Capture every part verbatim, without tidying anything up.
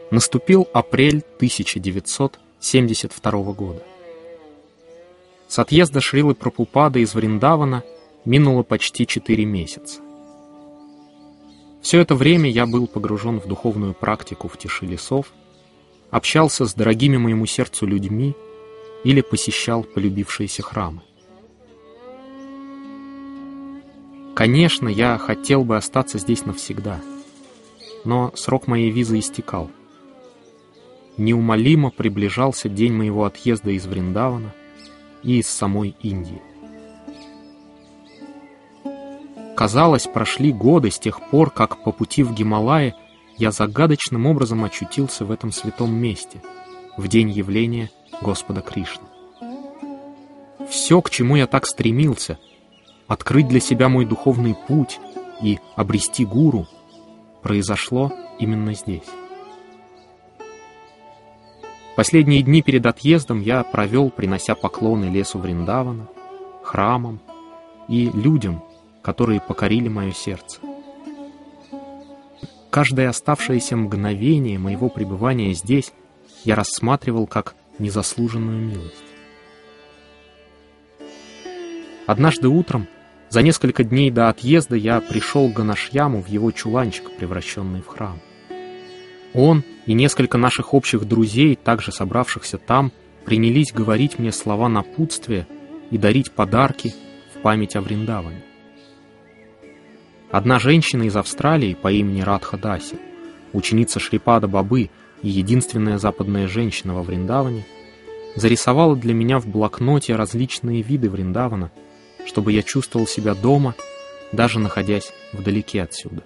Наступил апрель тысяча девятьсот семьдесят второго года. С отъезда Шрилы Прабхупады из Вриндавана минуло почти четыре месяца. Все это время я был погружен в духовную практику в тиши лесов, общался с дорогими моему сердцу людьми или посещал полюбившиеся храмы. Конечно, я хотел бы остаться здесь навсегда, но срок моей визы истекал. Неумолимо приближался день моего отъезда из Вриндавана и из самой Индии. Казалось, прошли годы с тех пор, как по пути в Гималаи я загадочным образом очутился в этом святом месте, в день явления Господа Кришны. Все, к чему я так стремился, открыть для себя мой духовный путь и обрести гуру, произошло именно здесь. Последние дни перед отъездом я провел, принося поклоны лесу Вриндавана, храмам и людям, которые покорили мое сердце. Каждое оставшееся мгновение моего пребывания здесь я рассматривал как незаслуженную милость. Однажды утром, за несколько дней до отъезда, я пришел к Ганашьяму в его чуланчик, превращенный в храм. Он и несколько наших общих друзей, также собравшихся там, принялись говорить мне слова напутствия и дарить подарки в память о Вриндаване. Одна женщина из Австралии по имени Радха Даси, ученица Шрипада Бабы и единственная западная женщина во Вриндаване, зарисовала для меня в блокноте различные виды Вриндавана, чтобы я чувствовал себя дома, даже находясь вдалеке отсюда.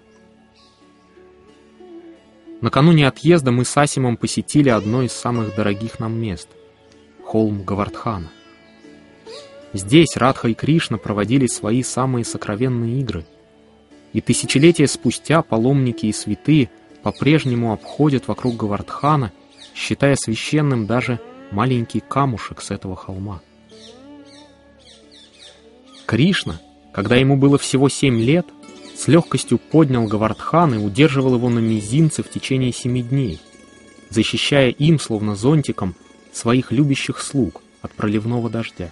Накануне отъезда мы с Асимом посетили одно из самых дорогих нам мест — холм Говардхана. Здесь Радха и Кришна проводили свои самые сокровенные игры, и тысячелетия спустя паломники и святые по-прежнему обходят вокруг Говардхана, считая священным даже маленький камушек с этого холма. Кришна, когда ему было всего семь лет, с легкостью поднял Говардхан и удерживал его на мизинце в течение семи дней, защищая им, словно зонтиком, своих любящих слуг от проливного дождя.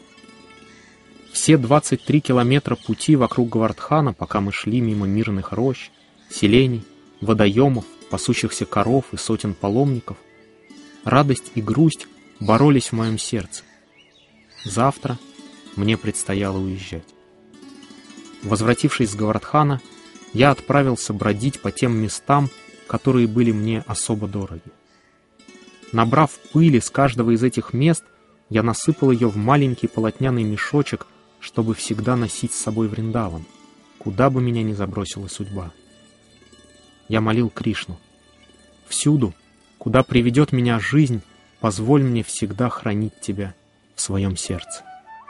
Все двадцать три километра пути вокруг Говардхана, пока мы шли мимо мирных рощ, селений, водоемов, пасущихся коров и сотен паломников, радость и грусть боролись в моем сердце. Завтра мне предстояло уезжать. Возвратившись с Говардхана, я отправился бродить по тем местам, которые были мне особо дороги. Набрав пыли с каждого из этих мест, я насыпал ее в маленький полотняный мешочек, чтобы всегда носить с собой Вриндаван, куда бы меня ни забросила судьба. Я молил Кришну: всюду, куда приведет меня жизнь, позволь мне всегда хранить тебя в своем сердце.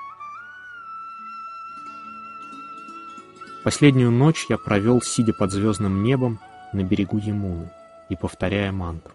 Последнюю ночь я провел, сидя под звездным небом на берегу Ямуны и повторяя мантру.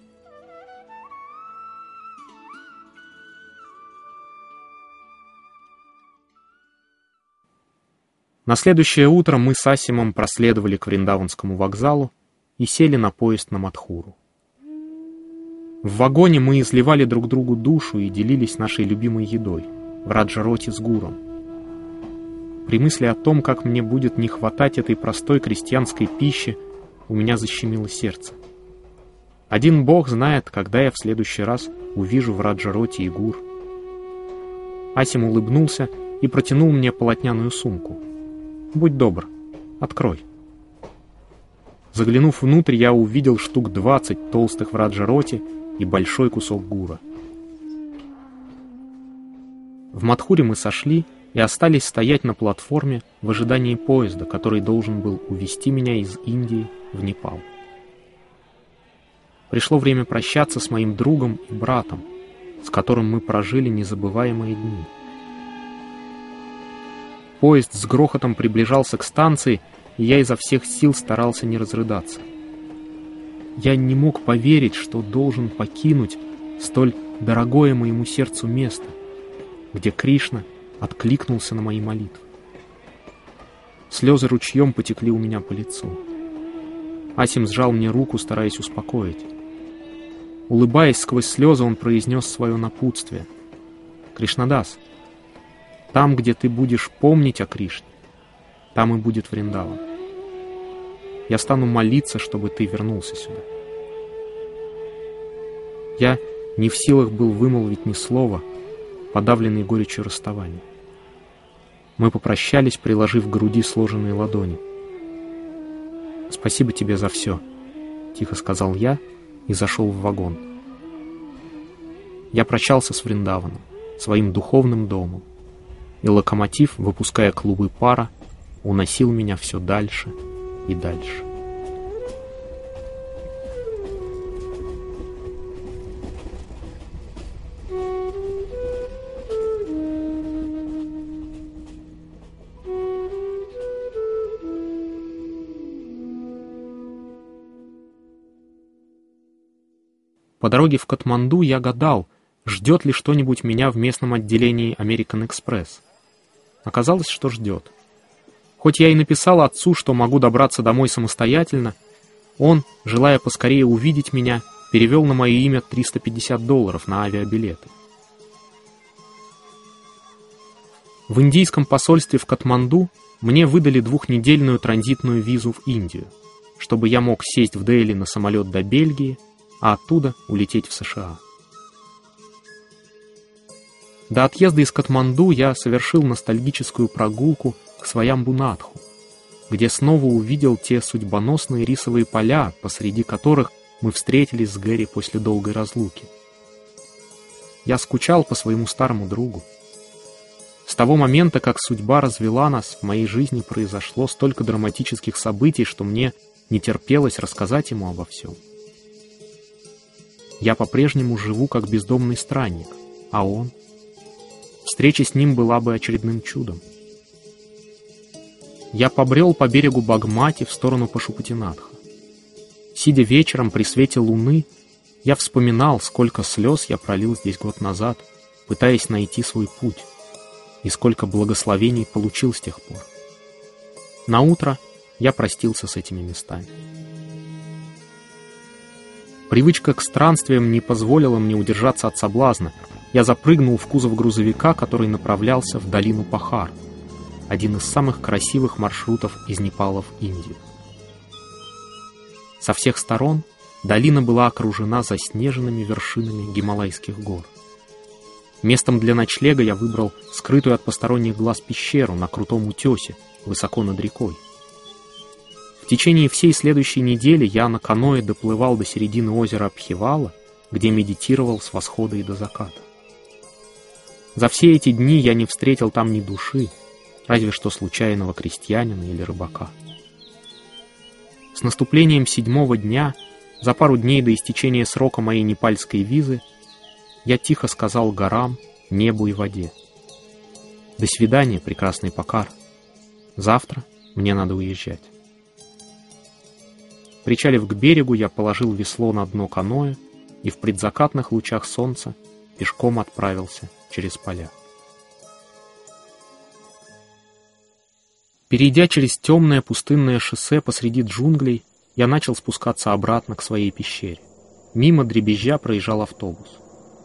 На следующее утро мы с Асимом проследовали к Вриндаванскому вокзалу и сели на поезд на Мадхуру. В вагоне мы изливали друг другу душу и делились нашей любимой едой — враджароти с гуром. При мысли о том, как мне будет не хватать этой простой крестьянской пищи, у меня защемило сердце. Один Бог знает, когда я в следующий раз увижу враджароти и гур. Асим улыбнулся и протянул мне полотняную сумку. «Будь добр, открой». Заглянув внутрь, я увидел штук двадцать толстых враджароти и большой кусок гура. В Мадхуре мы сошли и остались стоять на платформе в ожидании поезда, который должен был увезти меня из Индии в Непал. Пришло время прощаться с моим другом и братом, с которым мы прожили незабываемые дни. Поезд с грохотом приближался к станции, и я изо всех сил старался не разрыдаться. Я не мог поверить, что должен покинуть столь дорогое моему сердцу место, где Кришна откликнулся на мои молитвы. Слезы ручьем потекли у меня по лицу. Асим сжал мне руку, стараясь успокоить. Улыбаясь сквозь слезы, он произнес свое напутствие. «Кришнадас, там, где ты будешь помнить о Кришне, там и будет Вриндаван. Я стану молиться, чтобы ты вернулся сюда». Я не в силах был вымолвить ни слова, подавленный горечью расставания. Мы попрощались, приложив к груди сложенные ладони. «Спасибо тебе за все», — тихо сказал я и зашел в вагон. Я прощался с Вриндаваном, своим духовным домом, и локомотив, выпуская клубы пара, уносил меня все дальше и дальше. По дороге в Катманду я гадал, ждет ли что-нибудь меня в местном отделении American Express. Оказалось, что ждет. Хоть я и написал отцу, что могу добраться домой самостоятельно, он, желая поскорее увидеть меня, перевел на мое имя триста пятьдесят долларов на авиабилеты. В индийском посольстве в Катманду мне выдали двухнедельную транзитную визу в Индию, чтобы я мог сесть в Дели на самолет до Бельгии, а оттуда улететь в США. До отъезда из Катманду я совершил ностальгическую прогулку к Сваямбунатху, где снова увидел те судьбоносные рисовые поля, посреди которых мы встретились с Гэри после долгой разлуки. Я скучал по своему старому другу. С того момента, как судьба развела нас, в моей жизни произошло столько драматических событий, что мне не терпелось рассказать ему обо всем. Я по-прежнему живу как бездомный странник, а он... Встреча с ним была бы очередным чудом. Я побрел по берегу Багмати в сторону Пашупатинатха. Сидя вечером при свете луны, я вспоминал, сколько слез я пролил здесь год назад, пытаясь найти свой путь, и сколько благословений получил с тех пор. Наутро я простился с этими местами. Привычка к странствиям не позволила мне удержаться от соблазна. Я запрыгнул в кузов грузовика, который направлялся в долину Пахар, один из самых красивых маршрутов из Непала в Индию. Со всех сторон долина была окружена заснеженными вершинами Гималайских гор. Местом для ночлега я выбрал скрытую от посторонних глаз пещеру на крутом утесе, высоко над рекой. В течение всей следующей недели я на каноэ доплывал до середины озера Абхивала, где медитировал с восхода и до заката. За все эти дни я не встретил там ни души, разве что случайного крестьянина или рыбака. С наступлением седьмого дня, за пару дней до истечения срока моей непальской визы, я тихо сказал горам, небу и воде: «До свидания, прекрасный Пакар. Завтра мне надо уезжать». Причалив к берегу, я положил весло на дно каноэ и в предзакатных лучах солнца пешком отправился через поля. Перейдя через темное пустынное шоссе посреди джунглей, я начал спускаться обратно к своей пещере. Мимо дребезжа проезжал автобус.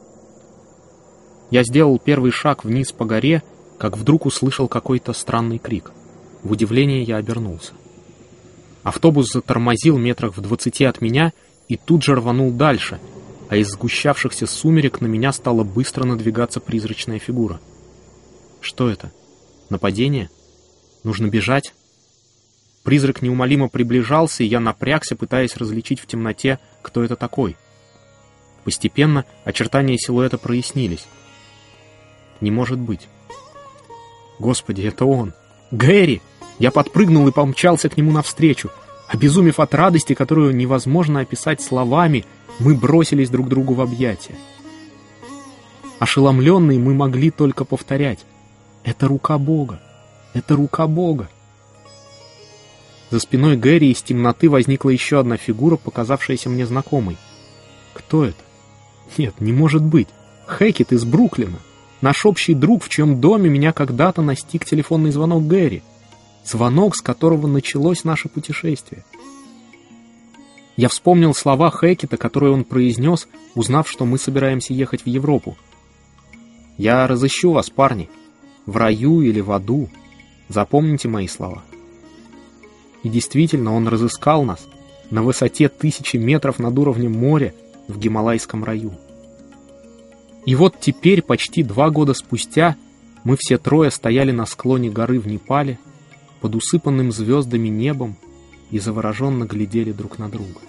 Я сделал первый шаг вниз по горе, как вдруг услышал какой-то странный крик. В удивлении я обернулся. Автобус затормозил метрах в двадцати от меня и тут же рванул дальше, а из сгущавшихся сумерек на меня стала быстро надвигаться призрачная фигура. Что это? Нападение? Нужно бежать? Призрак неумолимо приближался, и я напрягся, пытаясь различить в темноте, кто это такой. Постепенно очертания силуэта прояснились. Не может быть. Господи, это он! Гэри! Я подпрыгнул и помчался к нему навстречу. Обезумев от радости, которую невозможно описать словами, мы бросились друг другу в объятия. Ошеломленные мы могли только повторять: «Это рука Бога! Это рука Бога!» За спиной Гэри из темноты возникла еще одна фигура, показавшаяся мне знакомой. Кто это? Нет, не может быть. Хэкет из Бруклина. Наш общий друг, в чьем доме меня когда-то настиг телефонный звонок Гэри. Звонок, с которого началось наше путешествие. Я вспомнил слова Хекета, которые он произнес, узнав, что мы собираемся ехать в Европу. «Я разыщу вас, парни, в раю или в аду. Запомните мои слова». И действительно, он разыскал нас на высоте тысячи метров над уровнем моря в Гималайском раю. И вот теперь, почти два года спустя, мы все трое стояли на склоне горы в Непале, под усыпанным звездами небом, и завороженно глядели друг на друга.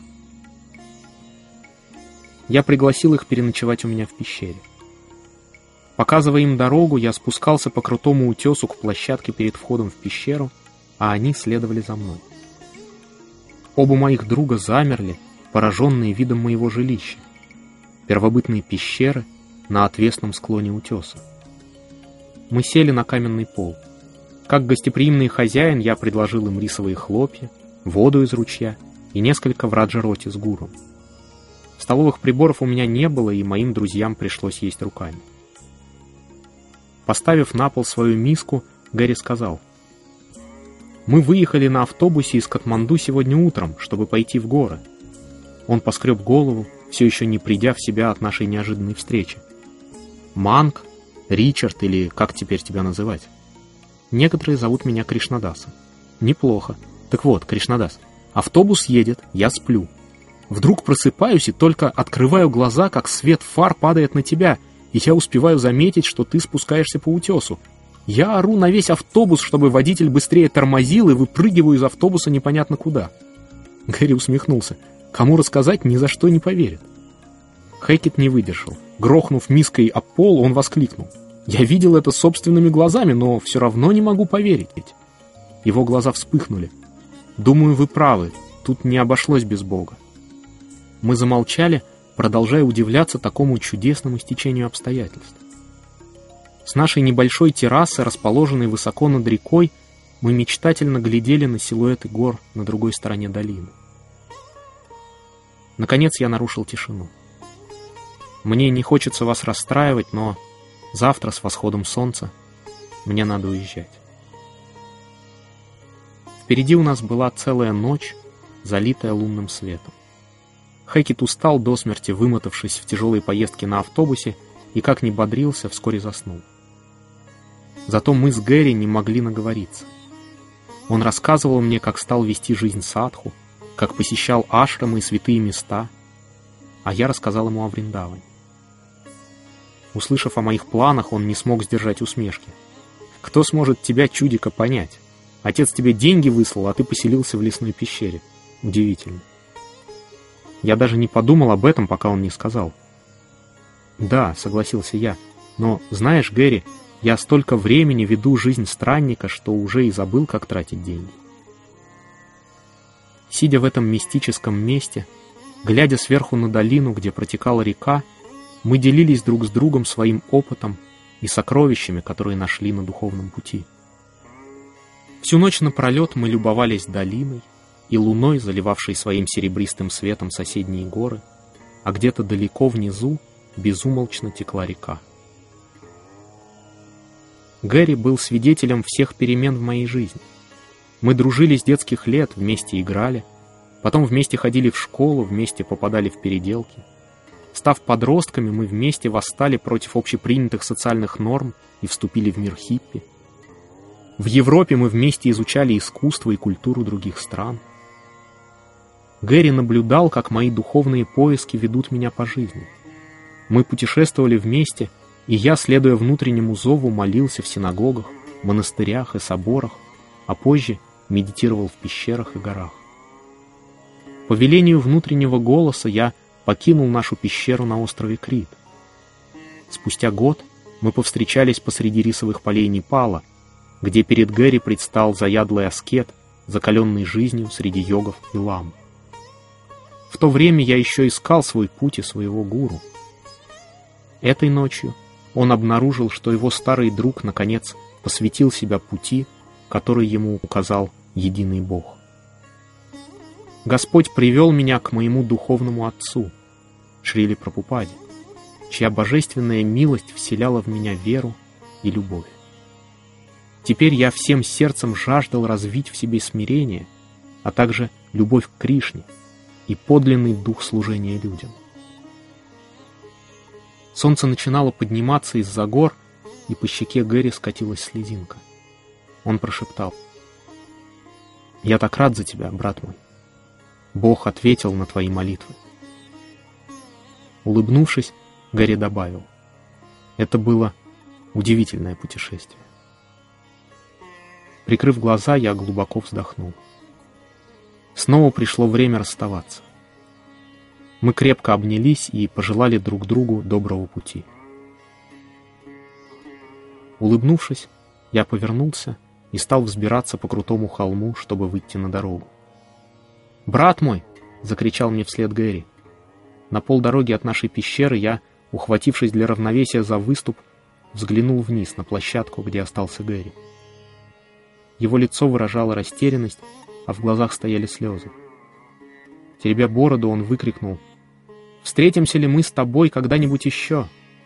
Я пригласил их переночевать у меня в пещере. Показывая им дорогу, я спускался по крутому утесу к площадке перед входом в пещеру, а они следовали за мной. Оба моих друга замерли, пораженные видом моего жилища, первобытные пещеры на отвесном склоне утеса. Мы сели на каменный пол. Как гостеприимный хозяин, я предложил им рисовые хлопья, воду из ручья и несколько враджа-роти с гуром. Столовых приборов у меня не было, и моим друзьям пришлось есть руками. Поставив на пол свою миску, Гэри сказал: «Мы выехали на автобусе из Катманду сегодня утром, чтобы пойти в горы». Он поскреб голову, все еще не придя в себя от нашей неожиданной встречи. «Манг, Ричард или как теперь тебя называть? Некоторые зовут меня Кришнадасом». «Неплохо. Так вот, Кришнадас, автобус едет, я сплю. Вдруг просыпаюсь и только открываю глаза, как свет фар падает на тебя, и я успеваю заметить, что ты спускаешься по утесу. Я ору на весь автобус, чтобы водитель быстрее тормозил, и выпрыгиваю из автобуса непонятно куда». Гэри усмехнулся. «Кому рассказать, ни за что не поверит». Хекет не выдержал. Грохнув миской об пол, он воскликнул: «Я видел это собственными глазами, но все равно не могу поверить». Его глаза вспыхнули. «Думаю, вы правы, тут не обошлось без Бога». Мы замолчали, продолжая удивляться такому чудесному стечению обстоятельств. С нашей небольшой террасы, расположенной высоко над рекой, мы мечтательно глядели на силуэты гор на другой стороне долины. Наконец я нарушил тишину. «Мне не хочется вас расстраивать, но завтра с восходом солнца мне надо уезжать». Впереди у нас была целая ночь, залитая лунным светом. Хекет устал до смерти, вымотавшись в тяжелой поездке на автобусе, и как ни бодрился, вскоре заснул. Зато мы с Гэри не могли наговориться. Он рассказывал мне, как стал вести жизнь садху, как посещал ашрамы и святые места, а я рассказал ему о Вриндаване. Услышав о моих планах, он не смог сдержать усмешки. «Кто сможет тебя, чудика, понять? Отец тебе деньги выслал, а ты поселился в лесной пещере. Удивительно». Я даже не подумал об этом, пока он не сказал. «Да», — согласился я, — «но, знаешь, Гэри, я столько времени веду жизнь странника, что уже и забыл, как тратить деньги». Сидя в этом мистическом месте, глядя сверху на долину, где протекала река, мы делились друг с другом своим опытом и сокровищами, которые нашли на духовном пути. Всю ночь напролет мы любовались долиной и луной, заливавшей своим серебристым светом соседние горы, а где-то далеко внизу безумолчно текла река. Гэри был свидетелем всех перемен в моей жизни. Мы дружили с детских лет, вместе играли, потом вместе ходили в школу, вместе попадали в переделки. Став подростками, мы вместе восстали против общепринятых социальных норм и вступили в мир хиппи. В Европе мы вместе изучали искусство и культуру других стран. Гэри наблюдал, как мои духовные поиски ведут меня по жизни. Мы путешествовали вместе, и я, следуя внутреннему зову, молился в синагогах, монастырях и соборах, а позже медитировал в пещерах и горах. По велению внутреннего голоса я покинул нашу пещеру на острове Крит. Спустя год мы повстречались посреди рисовых полей Непала, где перед Гэри предстал заядлый аскет, закаленный жизнью среди йогов и лам. В то время я еще искал свой путь и своего гуру. Этой ночью он обнаружил, что его старый друг, наконец, посвятил себя пути, который ему указал единый Бог. Господь привел меня к моему духовному отцу, Шриле Прабхупаде, чья божественная милость вселяла в меня веру и любовь. Теперь я всем сердцем жаждал развить в себе смирение, а также любовь к Кришне, и подлинный дух служения людям. Солнце начинало подниматься из-за гор, и по щеке Гэри скатилась слезинка. Он прошептал: «Я так рад за тебя, брат мой. Бог ответил на твои молитвы». Улыбнувшись, Гэри добавил: «Это было удивительное путешествие». Прикрыв глаза, я глубоко вздохнул. Снова пришло время расставаться. Мы крепко обнялись и пожелали друг другу доброго пути. Улыбнувшись, я повернулся и стал взбираться по крутому холму, чтобы выйти на дорогу. «Брат мой!» — закричал мне вслед Гэри. На полдороги от нашей пещеры я, ухватившись для равновесия за выступ, взглянул вниз на площадку, где остался Гэри. Его лицо выражало растерянность, а в глазах стояли слезы. Теребя бороду, он выкрикнул: «Встретимся ли мы с тобой когда-нибудь еще?»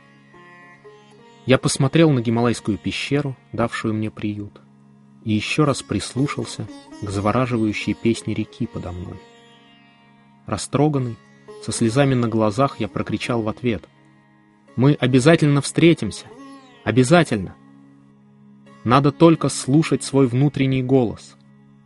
Я посмотрел на Гималайскую пещеру, давшую мне приют, и еще раз прислушался к завораживающей песне реки подо мной. Растроганный, со слезами на глазах, я прокричал в ответ: «Мы обязательно встретимся! Обязательно! Надо только слушать свой внутренний голос!»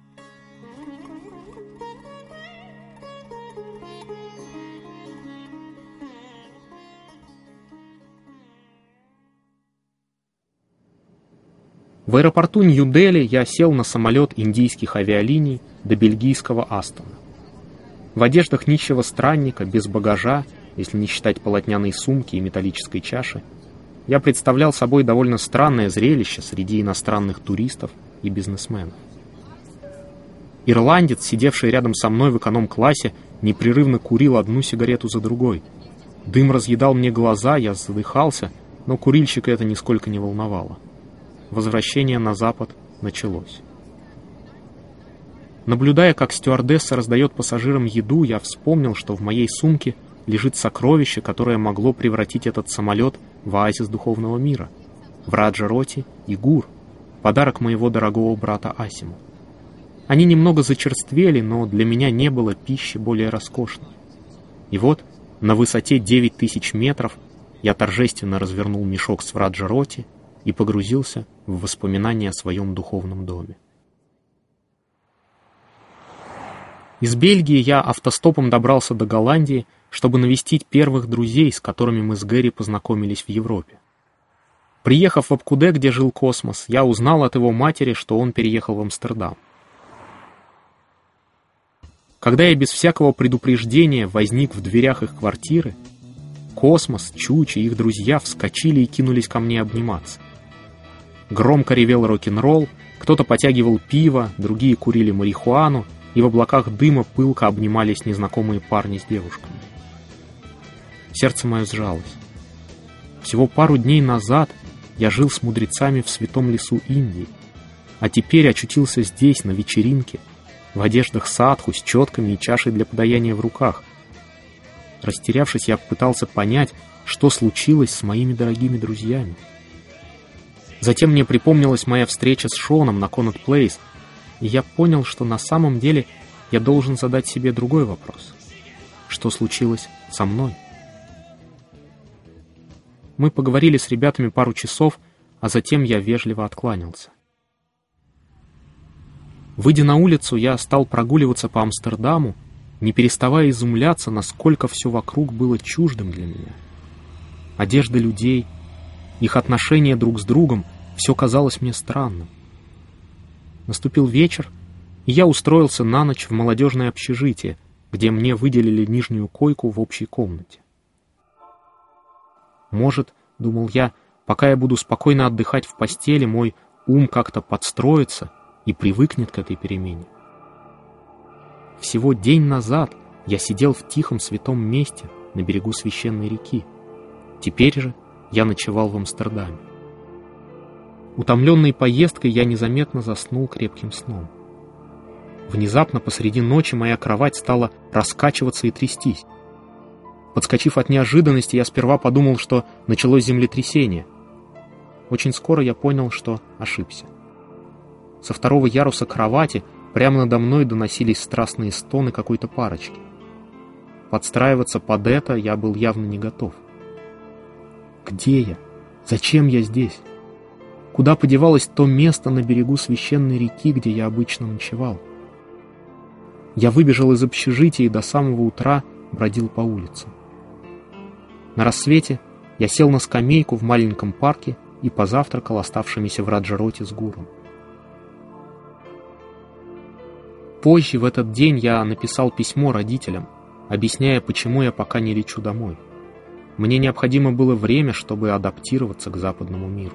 В аэропорту Нью-Дели я сел на самолет индийских авиалиний до бельгийского Астона. В одеждах нищего странника, без багажа, если не считать полотняной сумки и металлической чаши, я представлял собой довольно странное зрелище среди иностранных туристов и бизнесменов. Ирландец, сидевший рядом со мной в эконом-классе, непрерывно курил одну сигарету за другой. Дым разъедал мне глаза, я задыхался, но курильщика это нисколько не волновало. Возвращение на запад началось. Наблюдая, как стюардесса раздает пассажирам еду, я вспомнил, что в моей сумке лежит сокровище, которое могло превратить этот самолет в оазис духовного мира, в Раджароти и Гур, подарок моего дорогого брата Асиму. Они немного зачерствели, но для меня не было пищи более роскошной. И вот, на высоте девять тысяч метров, я торжественно развернул мешок с Раджароти и погрузился в воспоминания о своем духовном доме. Из Бельгии я автостопом добрался до Голландии, чтобы навестить первых друзей, с которыми мы с Гэри познакомились в Европе. Приехав в Апкуде, где жил Космос, я узнал от его матери, что он переехал в Амстердам. Когда я без всякого предупреждения возник в дверях их квартиры, Космос, Чуч и их друзья вскочили и кинулись ко мне обниматься. Громко ревел рок-н-ролл, кто-то потягивал пиво, другие курили марихуану, и в облаках дыма пылко обнимались незнакомые парни с девушками. Сердце мое сжалось. Всего пару дней назад я жил с мудрецами в святом лесу Индии, а теперь очутился здесь, на вечеринке, в одеждах садху, с четками и чашей для подаяния в руках. Растерявшись, я пытался понять, что случилось с моими дорогими друзьями. Затем мне припомнилась моя встреча с Шоном на Коннот Плейс, и я понял, что на самом деле я должен задать себе другой вопрос. Что случилось со мной? Мы поговорили с ребятами пару часов, а затем я вежливо откланялся. Выйдя на улицу, я стал прогуливаться по Амстердаму, не переставая изумляться, насколько все вокруг было чуждым для меня. Одежда людей, их отношения друг с другом, все казалось мне странным. Наступил вечер, и я устроился на ночь в молодежное общежитие, где мне выделили нижнюю койку в общей комнате. Может, думал я, пока я буду спокойно отдыхать в постели, мой ум как-то подстроится и привыкнет к этой перемене. Всего день назад я сидел в тихом святом месте на берегу священной реки. Теперь же я ночевал в Амстердаме. Утомленный поездкой, я незаметно заснул крепким сном. Внезапно посреди ночи моя кровать стала раскачиваться и трястись. Подскочив от неожиданности, я сперва подумал, что началось землетрясение. Очень скоро я понял, что ошибся. Со второго яруса кровати прямо надо мной доносились страстные стоны какой-то парочки. подстраиваться под это я был явно не готов. Где я? Зачем я здесь? Куда подевалось то место на берегу священной реки, где я обычно ночевал? Я выбежал из общежития и до самого утра бродил по улицам. На рассвете я сел на скамейку в маленьком парке и позавтракал оставшимися в Раджароте с гуром. Позже в этот день я написал письмо родителям, объясняя, почему я пока не лечу домой. Мне необходимо было время, чтобы адаптироваться к западному миру.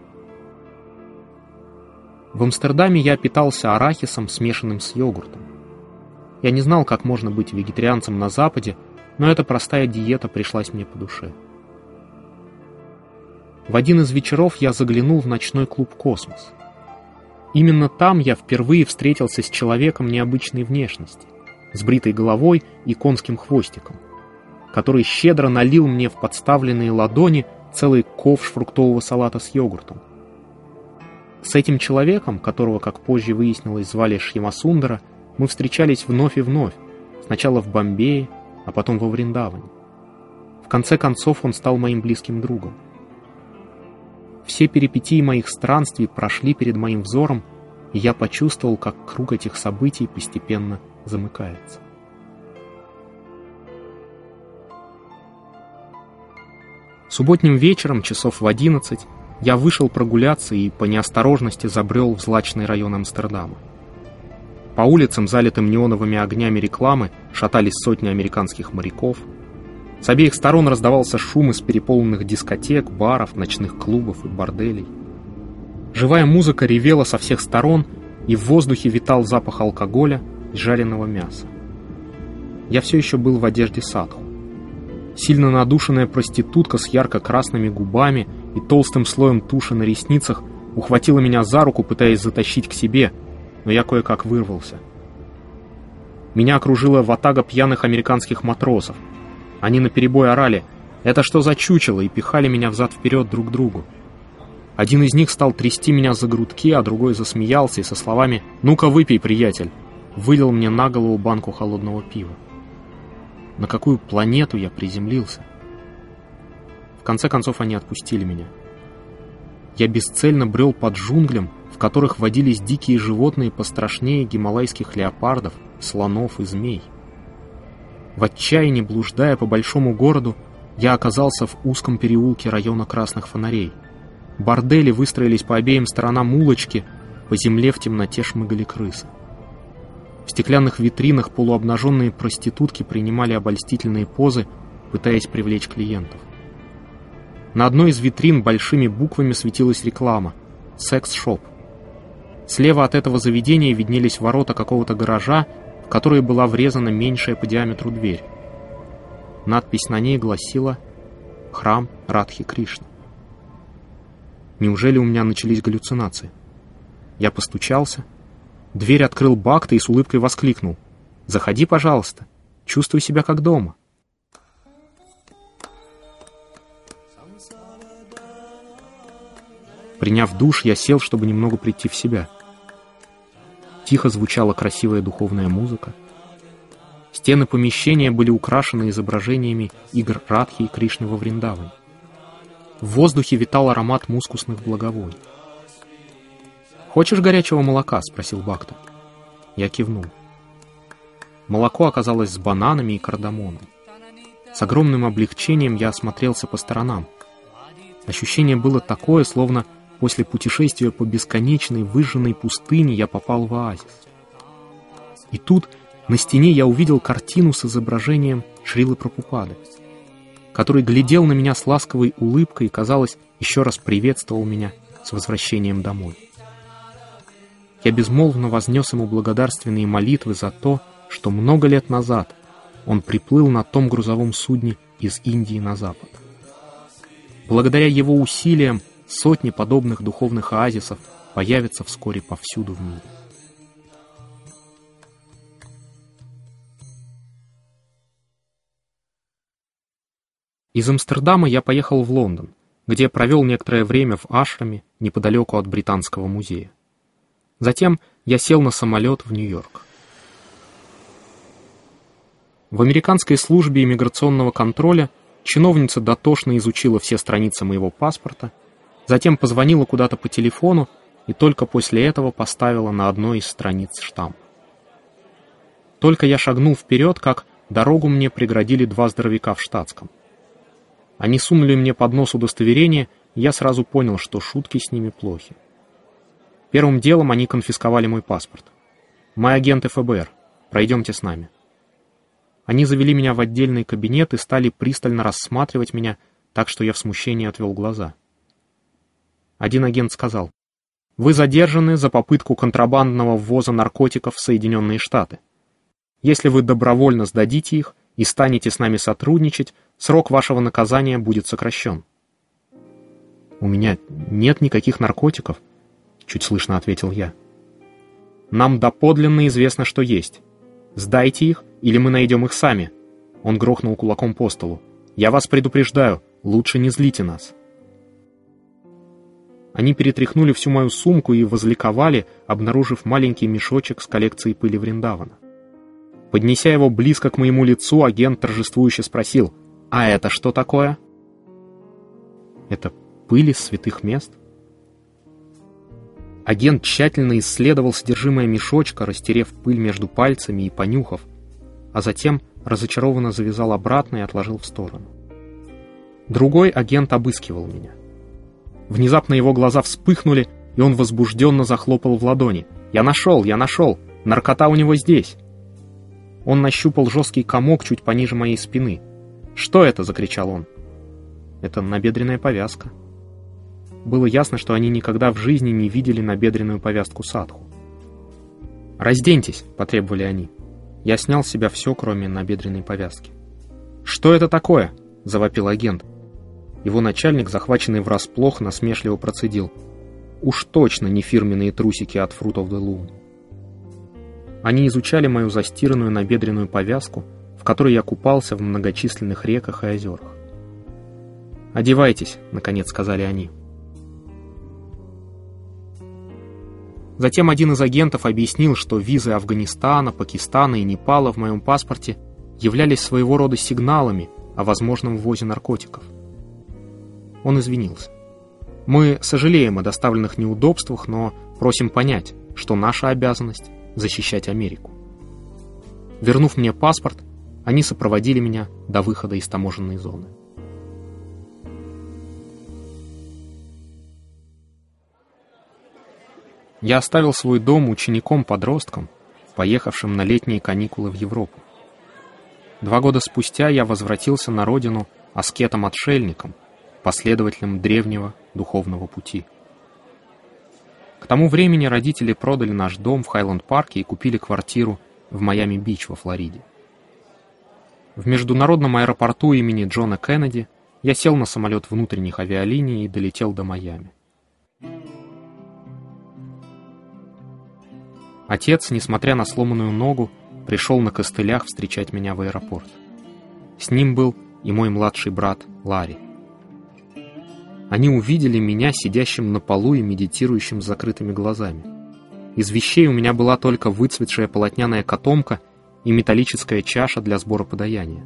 В Амстердаме я питался арахисом, смешанным с йогуртом. Я не знал, как можно быть вегетарианцем на Западе, но эта простая диета пришлась мне по душе. В один из вечеров я заглянул в ночной клуб «Космос». Именно там я впервые встретился с человеком необычной внешности, с бритой головой и конским хвостиком, который щедро налил мне в подставленные ладони целый ковш фруктового салата с йогуртом. С этим человеком, которого, как позже выяснилось, звали Шьямасундара, мы встречались вновь и вновь, сначала в Бомбее, а потом во Вриндаване. В конце концов он стал моим близким другом. Все перипетии моих странствий прошли перед моим взором, и я почувствовал, как круг этих событий постепенно замыкается. Субботним вечером, часов в одиннадцать, я вышел прогуляться и по неосторожности забрел в злачный район Амстердама. По улицам, залитым неоновыми огнями рекламы, шатались сотни американских моряков. С обеих сторон раздавался шум из переполненных дискотек, баров, ночных клубов и борделей. Живая музыка ревела со всех сторон, и в воздухе витал запах алкоголя и жареного мяса. Я все еще был в одежде садху. Сильно надушенная проститутка с ярко-красными губами и толстым слоем туши на ресницах ухватила меня за руку, пытаясь затащить к себе, но я кое-как вырвался. Меня окружила ватага пьяных американских матросов. Они наперебой орали: «Это что за чучело?» и пихали меня взад-вперед друг к другу. Один из них стал трясти меня за грудки, а другой засмеялся и со словами «Ну-ка выпей, приятель!» вылил мне на голову банку холодного пива. На какую планету я приземлился? В конце концов они отпустили меня. Я бесцельно брел под джунглям, в которых водились дикие животные пострашнее гималайских леопардов, слонов и змей. В отчаянии, блуждая по большому городу, я оказался в узком переулке района красных фонарей. Бордели выстроились по обеим сторонам улочки, по земле в темноте шмыгали крысы. В стеклянных витринах полуобнаженные проститутки принимали обольстительные позы, пытаясь привлечь клиентов. На одной из витрин большими буквами светилась реклама «Секс-шоп». Слева от этого заведения виднелись ворота какого-то гаража, в которые была врезана меньшая по диаметру дверь. Надпись на ней гласила «Храм Радхи Кришны». Неужели у меня начались галлюцинации? Я постучался. Дверь открыл Бхакта и с улыбкой воскликнул: «Заходи, пожалуйста. Чувствуй себя как дома». Приняв душ, я сел, чтобы немного прийти в себя. Тихо звучала красивая духовная музыка. Стены помещения были украшены изображениями игр Радхи и Кришны во Вриндаване. В воздухе витал аромат мускусных благовоний. «Хочешь горячего молока?» — спросил Бхакта. Я кивнул. Молоко оказалось с бананами и кардамоном. С огромным облегчением я осмотрелся по сторонам. Ощущение было такое, словно после путешествия по бесконечной выжженной пустыне я попал в оазис. И тут на стене я увидел картину с изображением Шрилы Прабхупады, который глядел на меня с ласковой улыбкой и, казалось, еще раз приветствовал меня с возвращением домой. Я безмолвно вознес ему благодарственные молитвы за то, что много лет назад он приплыл на том грузовом судне из Индии на запад. Благодаря его усилиям сотни подобных духовных оазисов появятся вскоре повсюду в мире. Из Амстердама я поехал в Лондон, где провел некоторое время в ашраме неподалеку от Британского музея. Затем я сел на самолет в Нью-Йорк. В американской службе иммиграционного контроля чиновница дотошно изучила все страницы моего паспорта, затем позвонила куда-то по телефону и только после этого поставила на одной из страниц штамп. Только я шагнул вперед, как дорогу мне преградили два здоровяка в штатском. Они сунули мне под нос удостоверение, и я сразу понял, что шутки с ними плохи. Первым делом они конфисковали мой паспорт. «Мы агенты эф бэ эр. Пройдемте с нами». Они завели меня в отдельный кабинет и стали пристально рассматривать меня, так что я в смущении отвел глаза. Один агент сказал: «Вы задержаны за попытку контрабандного ввоза наркотиков в Соединенные Штаты. Если вы добровольно сдадите их и станете с нами сотрудничать, срок вашего наказания будет сокращен». «У меня нет никаких наркотиков», — чуть слышно ответил я. «Нам доподлинно известно, что есть. Сдайте их, или мы найдем их сами». Он грохнул кулаком по столу. «Я вас предупреждаю, лучше не злите нас». Они перетряхнули всю мою сумку и возликовали, обнаружив маленький мешочек с коллекцией пыли Вриндавана. Поднеся его близко к моему лицу, агент торжествующе спросил: «А это что такое?» «Это пыль из святых мест». Агент тщательно исследовал содержимое мешочка, растерев пыль между пальцами и понюхав, а затем разочарованно завязал обратно и отложил в сторону. Другой агент обыскивал меня. Внезапно его глаза вспыхнули, и он возбужденно захлопал в ладони. «Я нашел, я нашел! Наркота у него здесь!» Он нащупал жесткий комок чуть пониже моей спины. «Что это?» — закричал он. «Это набедренная повязка». Было ясно, что они никогда в жизни не видели набедренную повязку садху. «Разденьтесь», — потребовали они. Я снял с себя все, кроме набедренной повязки. «Что это такое?» — завопил агент. Его начальник, захваченный врасплох, насмешливо процедил: «Уж точно не фирменные трусики от Fruit of the Loom». Они изучали мою застиранную набедренную повязку, в которой я купался в многочисленных реках и озерах. «Одевайтесь», — наконец сказали они. Затем один из агентов объяснил, что визы Афганистана, Пакистана и Непала в моем паспорте являлись своего рода сигналами о возможном ввозе наркотиков. Он извинился. «Мы сожалеем о доставленных неудобствах, но просим понять, что наша обязанность — защищать Америку». Вернув мне паспорт, они сопроводили меня до выхода из таможенной зоны. Я оставил свой дом учеником-подростком, поехавшим на летние каникулы в Европу. Два года спустя я возвратился на родину аскетом-отшельником, последователем древнего духовного пути. К тому времени родители продали наш дом в Хайленд-парке и купили квартиру в Майами-Бич во Флориде. В международном аэропорту имени Джона Кеннеди я сел на самолет внутренних авиалиний и долетел до Майами. Отец, несмотря на сломанную ногу, пришел на костылях встречать меня в аэропорт. С ним был и мой младший брат Ларри. Они увидели меня сидящим на полу и медитирующим с закрытыми глазами. Из вещей у меня была только выцветшая полотняная котомка и металлическая чаша для сбора подаяния.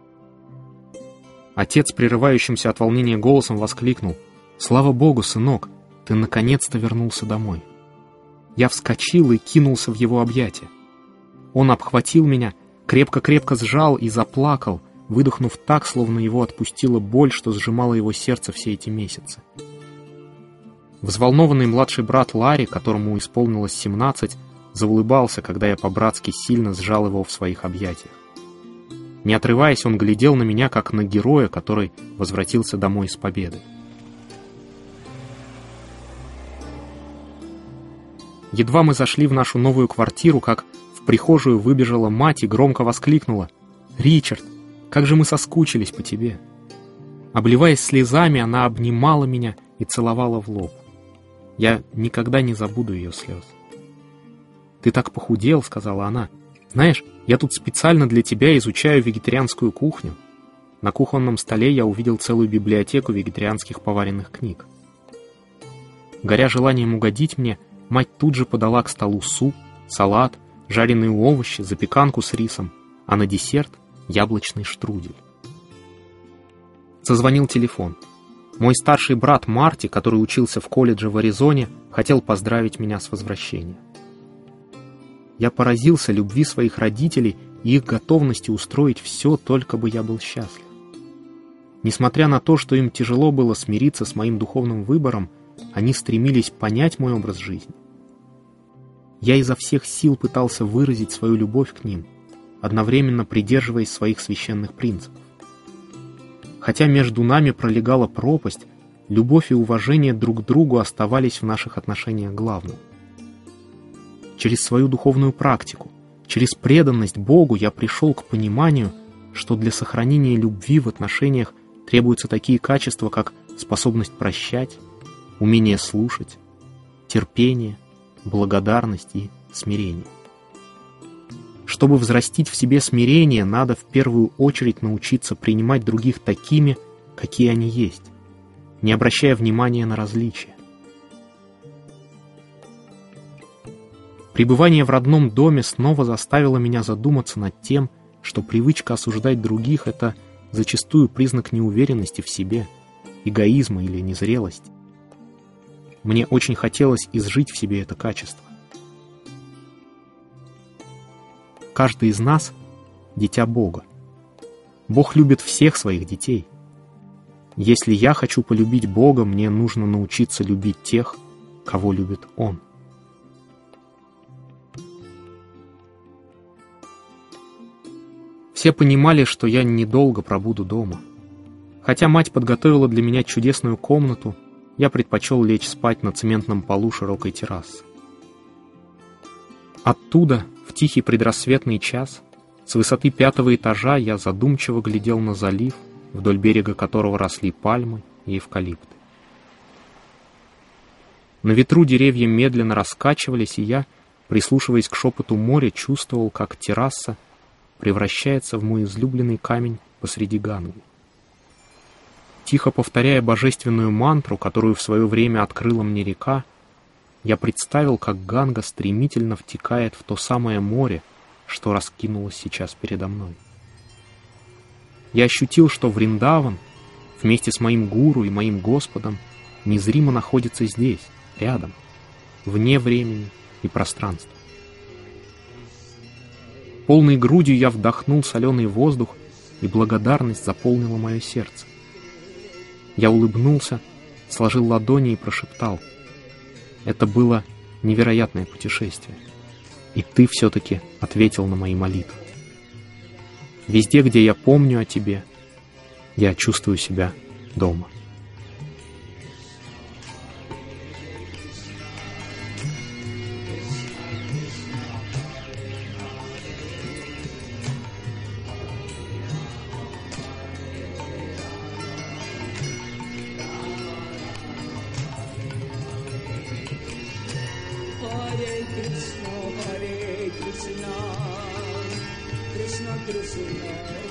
Отец, прерывающимся от волнения голосом, воскликнул: «Слава Богу, сынок, ты наконец-то вернулся домой». Я вскочил и кинулся в его объятия. Он обхватил меня, крепко-крепко сжал и заплакал, выдохнув так, словно его отпустила боль, что сжимала его сердце все эти месяцы. Взволнованный младший брат Ларри, которому исполнилось семнадцать, заулыбался, когда я по-братски сильно сжал его в своих объятиях. Не отрываясь, он глядел на меня, как на героя, который возвратился домой с победой. Едва мы зашли в нашу новую квартиру, как в прихожую выбежала мать и громко воскликнула: «Ричард, как же мы соскучились по тебе!» Обливаясь слезами, она обнимала меня и целовала в лоб. Я никогда не забуду ее слез. «Ты так похудел», — сказала она. «Знаешь, я тут специально для тебя изучаю вегетарианскую кухню». На кухонном столе я увидел целую библиотеку вегетарианских поваренных книг. Горя желанием угодить мне, мать тут же подала к столу суп, салат, жареные овощи, запеканку с рисом, а на десерт яблочный штрудель. Зазвонил телефон. Мой старший брат Марти, который учился в колледже в Аризоне, хотел поздравить меня с возвращением. Я поразился любви своих родителей и их готовности устроить все, только бы я был счастлив. Несмотря на то, что им тяжело было смириться с моим духовным выбором, они стремились понять мой образ жизни. Я изо всех сил пытался выразить свою любовь к ним, одновременно придерживаясь своих священных принципов. Хотя между нами пролегала пропасть, любовь и уважение друг к другу оставались в наших отношениях главным. Через свою духовную практику, через преданность Богу я пришел к пониманию, что для сохранения любви в отношениях требуются такие качества, как способность прощать, умение слушать, терпение, благодарность и смирение. Чтобы взрастить в себе смирение, надо в первую очередь научиться принимать других такими, какие они есть, не обращая внимания на различия. Пребывание в родном доме снова заставило меня задуматься над тем, что привычка осуждать других — это зачастую признак неуверенности в себе, эгоизма или незрелости. Мне очень хотелось изжить в себе это качество. Каждый из нас — дитя Бога. Бог любит всех своих детей. Если я хочу полюбить Бога, мне нужно научиться любить тех, кого любит Он. Все понимали, что я недолго пробуду дома. Хотя мать подготовила для меня чудесную комнату, я предпочел лечь спать на цементном полу широкой террасы. Оттуда, в тихий предрассветный час, с высоты пятого этажа я задумчиво глядел на залив, вдоль берега которого росли пальмы и эвкалипты. На ветру деревья медленно раскачивались, и я, прислушиваясь к шепоту моря, чувствовал, как терраса превращается в мой излюбленный камень посреди Ганги. Тихо повторяя божественную мантру, которую в свое время открыла мне река, я представил, как Ганга стремительно втекает в то самое море, что раскинулось сейчас передо мной. Я ощутил, что Вриндаван, вместе с моим гуру и моим Господом, незримо находится здесь, рядом, вне времени и пространства. Полной грудью я вдохнул соленый воздух, и благодарность заполнила мое сердце. Я улыбнулся, сложил ладони и прошептал: «Это было невероятное путешествие, и ты все-таки ответил на мои молитвы. Везде, где я помню о тебе, я чувствую себя дома». Hare Krishna, Hare Krishna, Krishna Krishna.